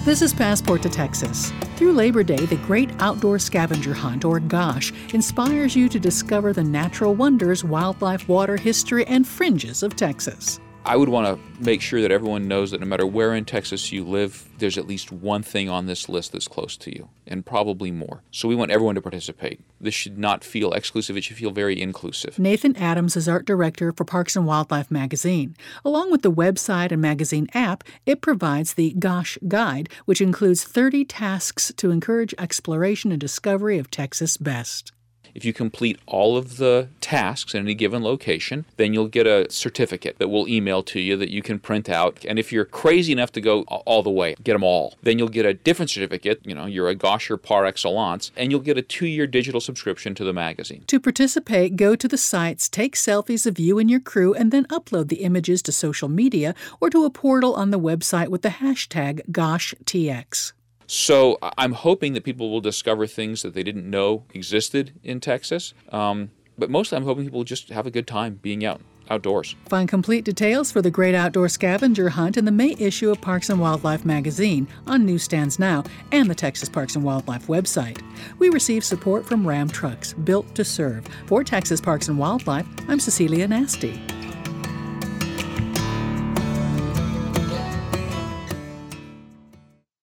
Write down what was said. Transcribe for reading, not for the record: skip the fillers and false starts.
This is Passport to Texas. Through Labor Day, the Great Outdoor Scavenger Hunt, or GOSH, inspires you to discover the natural wonders, wildlife, water, history, and fringes of Texas. I would want to make sure that everyone knows that no matter where in Texas you live, there's at least one thing on this list that's close to you, and probably more. So we want everyone to participate. This should not feel exclusive. It should feel very inclusive. Nathan Adams is art director for Parks and Wildlife magazine. Along with the website and magazine app, it provides the GOSH Guide, which includes 30 tasks to encourage exploration and discovery of Texas' best. If you complete all of the tasks in any given location, then you'll get a certificate that we'll email to you that you can print out. And if you're crazy enough to go all the way, get them all, then you'll get a different certificate. You're a Gosher par excellence, and you'll get a 2-year digital subscription to the magazine. To participate, go to the sites, take selfies of you and your crew, and then upload the images to social media or to a portal on the website with the hashtag GOSHTX. So I'm hoping that people will discover things that they didn't know existed in Texas. But mostly I'm hoping people will just have a good time being outdoors. Find complete details for the Great Outdoor Scavenger Hunt in the May issue of Parks and Wildlife magazine, on newsstands now, and the Texas Parks and Wildlife website. We receive support from Ram Trucks, built to serve. For Texas Parks and Wildlife, I'm Cecilia Nasty.